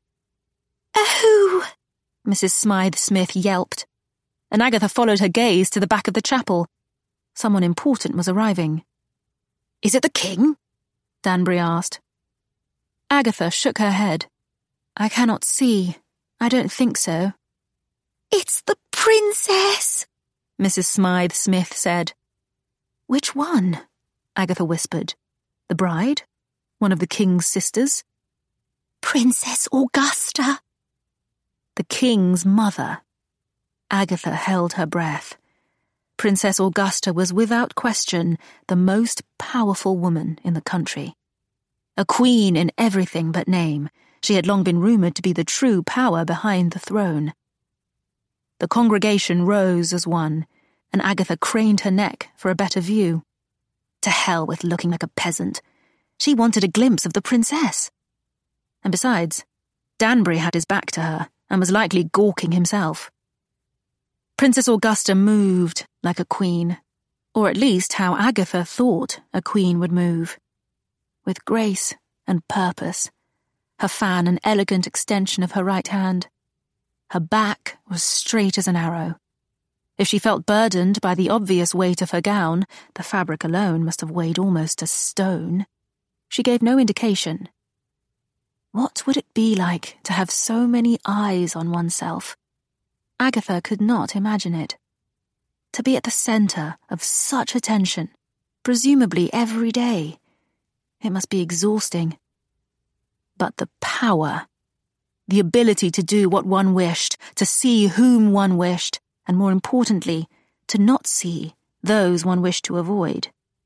"Oh!" Missus Smythe-Smith yelped, and Agatha followed her gaze to the back of the chapel. Someone important was arriving. "Is it the king?" Danbury asked. Agatha shook her head. "I cannot see. I don't think so." "It's the princess," Missus Smythe-Smith said. "Which one?" Agatha whispered. "The bride? One of the king's sisters?" "Princess Augusta." The king's mother. Agatha held her breath. Princess Augusta was without question the most powerful woman in the country. A queen in everything but name, she had long been rumoured to be the true power behind the throne. The congregation rose as one, and Agatha craned her neck for a better view. To hell with looking like a peasant. She wanted a glimpse of the princess. And besides, Danbury had his back to her and was likely gawking himself. Princess Augusta moved, like a queen, or at least how Agatha thought a queen would move. With grace and purpose, her fan an elegant extension of her right hand. Her back was straight as an arrow. If she felt burdened by the obvious weight of her gown, the fabric alone must have weighed almost a stone. She gave no indication. What would it be like to have so many eyes on oneself? Agatha could not imagine it. To be at the centre of such attention, presumably every day. It must be exhausting. But the power, the ability to do what one wished, to see whom one wished, and more importantly, to not see those one wished to avoid.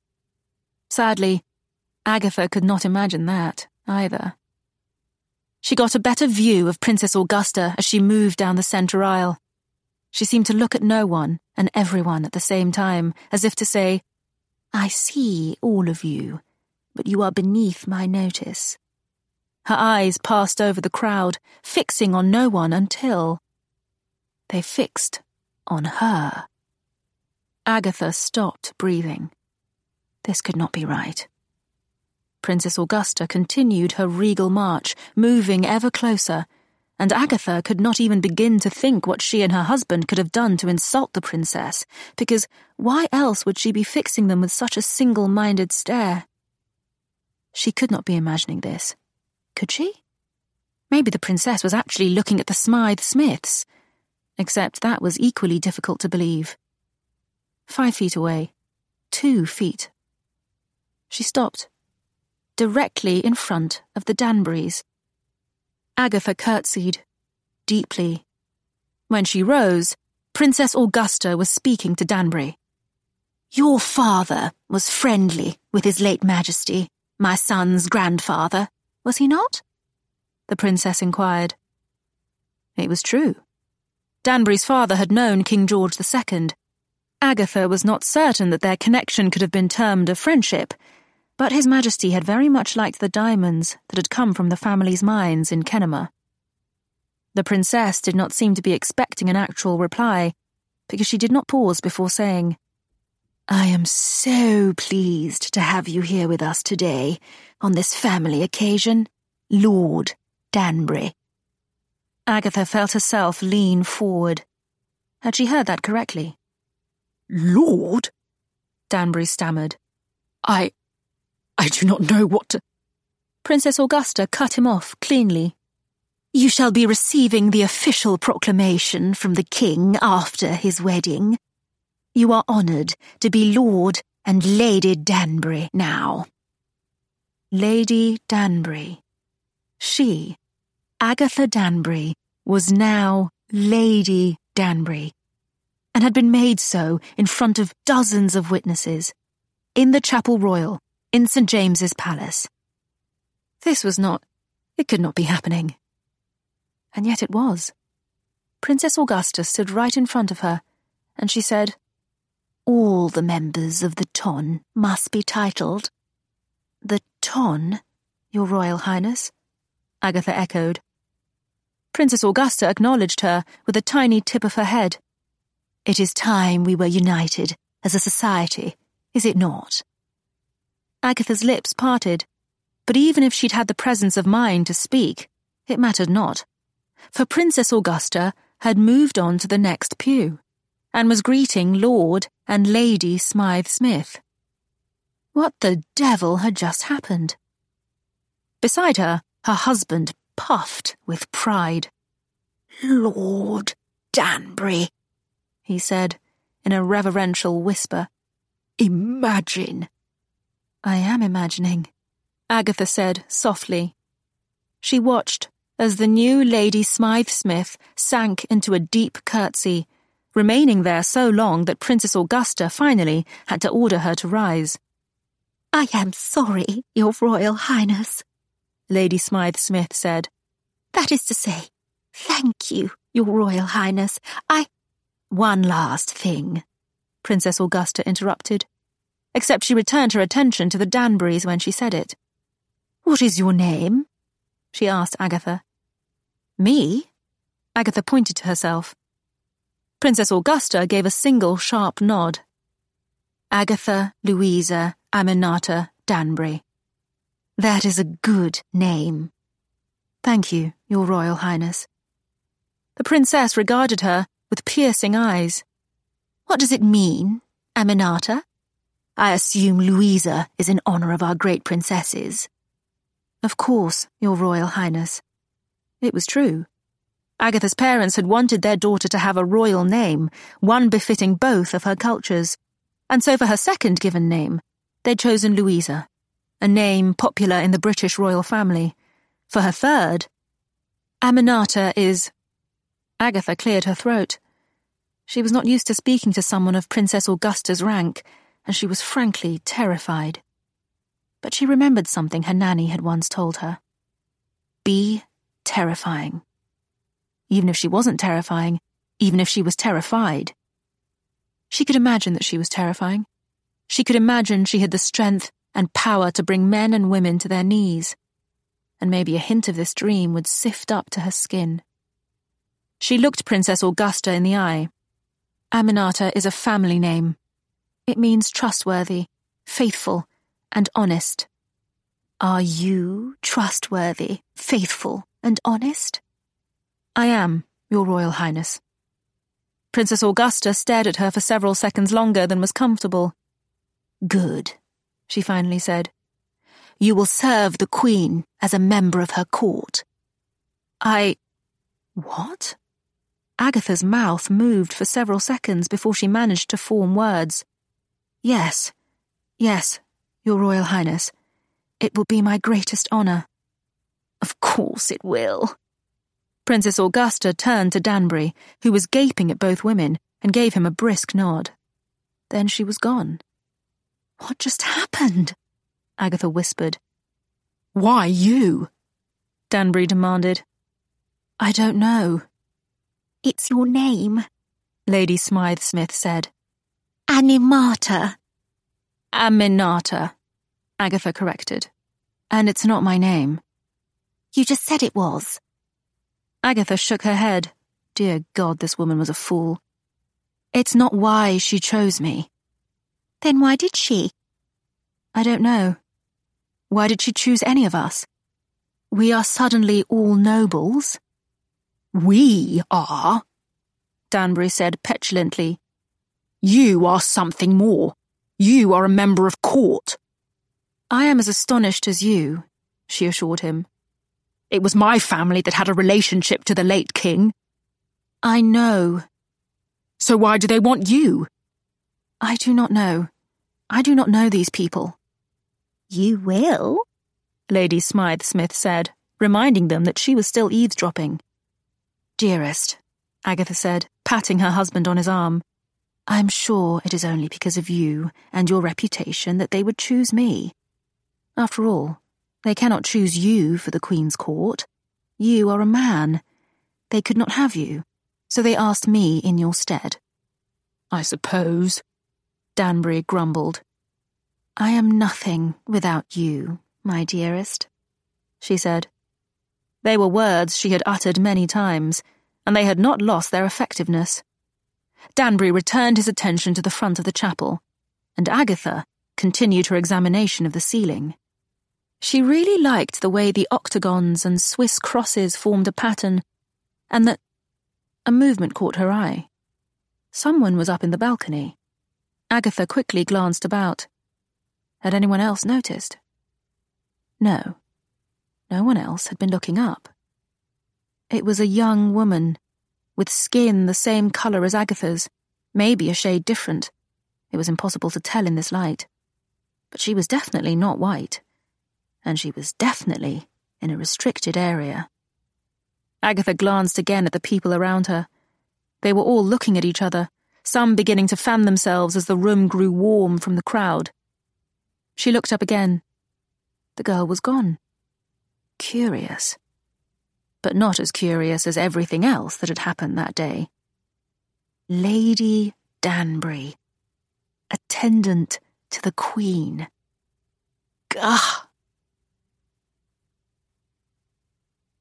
Sadly, Agatha could not imagine that either. She got a better view of Princess Augusta as she moved down the centre aisle. She seemed to look at no one and everyone at the same time, as if to say, "I see all of you, but you are beneath my notice." Her eyes passed over the crowd, fixing on no one until they fixed on her. Agatha stopped breathing. This could not be right. Princess Augusta continued her regal march, moving ever closer, and Agatha could not even begin to think what she and her husband could have done to insult the princess, because why else would she be fixing them with such a single-minded stare? She could not be imagining this. Could she? Maybe the princess was actually looking at the Smythe Smiths, except that was equally difficult to believe. Five feet away. Two feet. She stopped, directly in front of the Danburys. Agatha curtsied, deeply. When she rose, Princess Augusta was speaking to Danbury. "Your father was friendly with his late majesty, my son's grandfather, was he not?" the princess inquired. It was true. Danbury's father had known King George the Second. Agatha was not certain that their connection could have been termed a friendship, but His Majesty had very much liked the diamonds that had come from the family's mines in Kenema. The princess did not seem to be expecting an actual reply, because she did not pause before saying, "I am so pleased to have you here with us today, on this family occasion, Lord Danbury." Agatha felt herself lean forward. Had she heard that correctly? "Lord?" Danbury stammered. I... I do not know what to... Princess Augusta cut him off cleanly. "You shall be receiving the official proclamation from the king after his wedding. You are honoured to be Lord and Lady Danbury now." Lady Danbury. She, Agatha Danbury, was now Lady Danbury, and had been made so in front of dozens of witnesses, in the Chapel Royal, in Saint James's Palace. This was not... it could not be happening. And yet it was. Princess Augusta stood right in front of her, and she said, "All the members of the Ton must be titled." "The Ton, Your Royal Highness?" Agatha echoed. Princess Augusta acknowledged her with a tiny tip of her head. "It is time we were united as a society, is it not?" Agatha's lips parted, but even if she'd had the presence of mind to speak, it mattered not. For Princess Augusta had moved on to the next pew, and was greeting Lord and Lady Smythe Smith. What the devil had just happened? Beside her, her husband puffed with pride. "Lord Danbury," he said, in a reverential whisper. "Imagine." "I am imagining," Agatha said softly. She watched as the new Lady Smythe Smith sank into a deep curtsy, remaining there so long that Princess Augusta finally had to order her to rise. "I am sorry, Your Royal Highness," Lady Smythe Smith said. "That is to say, thank you, Your Royal Highness. I—" "One last thing," Princess Augusta interrupted, except she returned her attention to the Danburys when she said it. "What is your name?" she asked Agatha. "Me?" Agatha pointed to herself. Princess Augusta gave a single sharp nod. Agatha Louisa Aminata Danbury. That is a good name. Thank you, Your Royal Highness. The princess regarded her with piercing eyes. What does it mean, Aminata? I assume Louisa is in honour of our great princesses. Of course, Your Royal Highness. It was true. Agatha's parents had wanted their daughter to have a royal name, one befitting both of her cultures, and so for her second given name, they'd chosen Louisa, a name popular in the British royal family. For her third, Aminata is... Agatha cleared her throat. She was not used to speaking to someone of Princess Augusta's rank, and she was frankly terrified. But she remembered something her nanny had once told her. Be terrifying. Even if she wasn't terrifying, even if she was terrified. She could imagine that she was terrifying. She could imagine she had the strength and power to bring men and women to their knees. And maybe a hint of this dream would sift up to her skin. She looked Princess Augusta in the eye. Aminata is a family name. It means trustworthy, faithful, and honest. Are you trustworthy, faithful, and honest? I am, Your Royal Highness. Princess Augusta stared at her for several seconds longer than was comfortable. Good, she finally said. You will serve the Queen as a member of her court. I... What? Agatha's mouth moved for several seconds before she managed to form words. Yes, yes, Your Royal Highness. It will be my greatest honour. Of course it will. Princess Augusta turned to Danbury, who was gaping at both women, and gave him a brisk nod. Then she was gone. What just happened? Agatha whispered. Why you? Danbury demanded. I don't know. It's your name, Lady Smythe-Smith said. Animata. Aminata, Agatha corrected. And it's not my name. You just said it was. Agatha shook her head. Dear God, this woman was a fool. It's not why she chose me. Then why did she? I don't know. Why did she choose any of us? We are suddenly all nobles. We are, Danbury said petulantly. You are something more. You are a member of court. I am as astonished as you, she assured him. It was my family that had a relationship to the late king. I know. So why do they want you? I do not know. I do not know these people. You will, Lady Smythe-Smith said, reminding them that she was still eavesdropping. Dearest, Agatha said, patting her husband on his arm, I'm sure it is only because of you and your reputation that they would choose me. After all, they cannot choose you for the Queen's court. You are a man. They could not have you, so they asked me in your stead. I suppose, Danbury grumbled. I am nothing without you, my dearest, she said. They were words she had uttered many times, and they had not lost their effectiveness. Danbury returned his attention to the front of the chapel, and Agatha continued her examination of the ceiling. She really liked the way the octagons and Swiss crosses formed a pattern, and that a movement caught her eye. Someone was up in the balcony. Agatha quickly glanced about. Had anyone else noticed? No. No one else had been looking up. It was a young woman, with skin the same colour as Agatha's, maybe a shade different. It was impossible to tell in this light. But she was definitely not white. And she was definitely in a restricted area. Agatha glanced again at the people around her. They were all looking at each other, some beginning to fan themselves as the room grew warm from the crowd. She looked up again. The girl was gone. Curious. But not as curious as everything else that had happened that day. Lady Danbury. Attendant to the Queen. Gah!